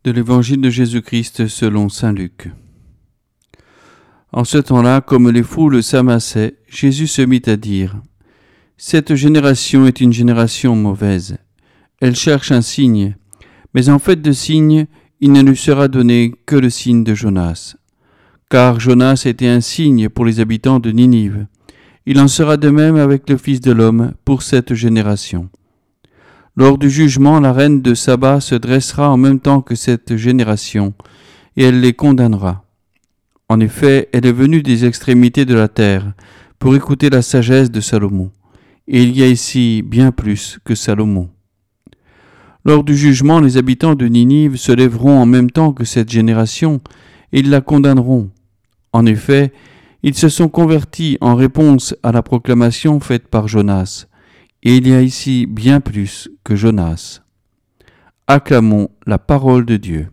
De l'Évangile de Jésus-Christ selon saint Luc. En ce temps-là, comme les foules s'amassaient, Jésus se mit à dire : « Cette génération est une génération mauvaise. Elle cherche un signe, mais en fait de signe, il ne lui sera donné que le signe de Jonas. Car Jonas était un signe pour les habitants de Ninive. Il en sera de même avec le Fils de l'homme pour cette génération. Lors du jugement, la reine de Saba se dressera en même temps que cette génération, et elle les condamnera. En effet, elle est venue des extrémités de la terre pour écouter la sagesse de Salomon, et il y a ici bien plus que Salomon. Lors du jugement, les habitants de Ninive se lèveront en même temps que cette génération, et ils la condamneront. En effet, ils se sont convertis en réponse à la proclamation faite par Jonas, et il y a ici bien plus que Jonas. Acclamons la parole de Dieu.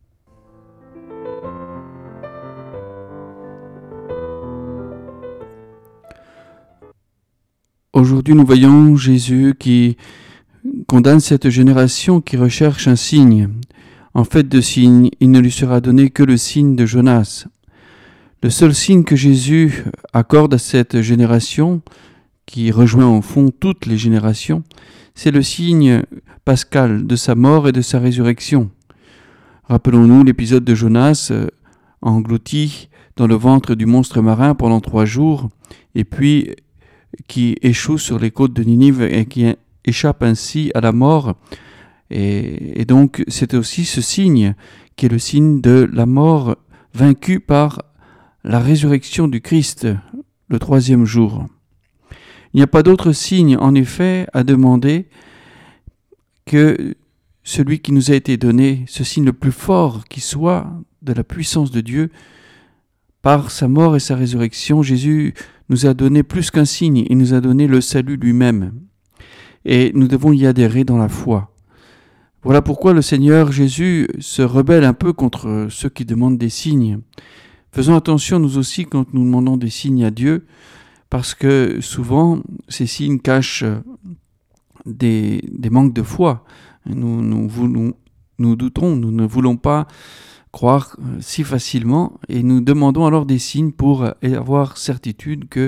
Aujourd'hui, nous voyons Jésus qui condamne cette génération qui recherche un signe. En fait de signe, il ne lui sera donné que le signe de Jonas. Le seul signe que Jésus accorde à cette génération, qui rejoint au fond toutes les générations, c'est le signe pascal de sa mort et de sa résurrection. Rappelons-nous l'épisode de Jonas englouti dans le ventre du monstre marin pendant 3 jours, et puis qui échoue sur les côtes de Ninive et qui échappe ainsi à la mort. Et donc c'est aussi ce signe qui est le signe de la mort vaincue par la résurrection du Christ le 3e jour. Il n'y a pas d'autre signe, en effet, à demander que celui qui nous a été donné, ce signe le plus fort qui soit de la puissance de Dieu. Par sa mort et sa résurrection, Jésus nous a donné plus qu'un signe, il nous a donné le salut lui-même. Et nous devons y adhérer dans la foi. Voilà pourquoi le Seigneur Jésus se rebelle un peu contre ceux qui demandent des signes. Faisons attention nous aussi quand nous demandons des signes à Dieu, parce que souvent, ces signes cachent des manques de foi. Nous doutons, nous ne voulons pas croire si facilement et nous demandons alors des signes pour avoir certitude que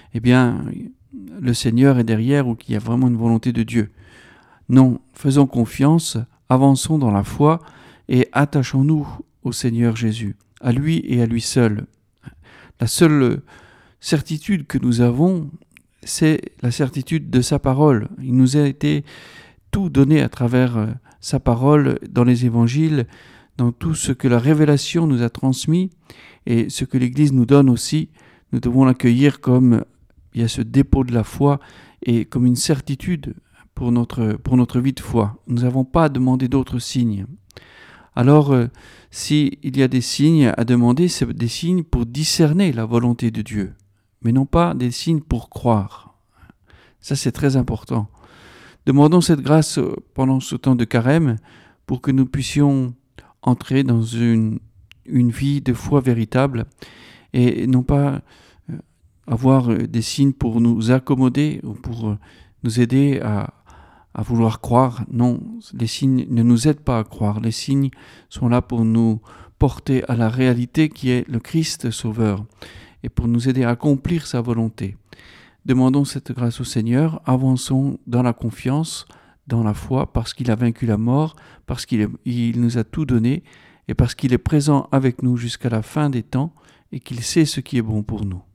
le Seigneur est derrière ou qu'il y a vraiment une volonté de Dieu. Non, faisons confiance, avançons dans la foi et attachons-nous au Seigneur Jésus, à lui et à lui seul. La seule certitude que nous avons, c'est la certitude de sa parole. Il nous a été tout donné à travers sa parole dans les évangiles, dans tout ce que la révélation nous a transmis et ce que l'Église nous donne aussi. Nous devons l'accueillir comme il y a ce dépôt de la foi et comme une certitude pour notre vie de foi. Nous n'avons pas à demander d'autres signes. Alors, s'il y a des signes à demander, c'est des signes pour discerner la volonté de Dieu, mais non pas des signes pour croire. Ça, c'est très important. Demandons cette grâce pendant ce temps de carême pour que nous puissions entrer dans une vie de foi véritable et non pas avoir des signes pour nous accommoder ou pour nous aider à vouloir croire. Non, les signes ne nous aident pas à croire. Les signes sont là pour nous porter à la réalité qui est le Christ Sauveur et pour nous aider à accomplir sa volonté. Demandons cette grâce au Seigneur, avançons dans la confiance, dans la foi, parce qu'il a vaincu la mort, parce qu'il nous a tout donné et parce qu'il est présent avec nous jusqu'à la fin des temps et qu'il sait ce qui est bon pour nous.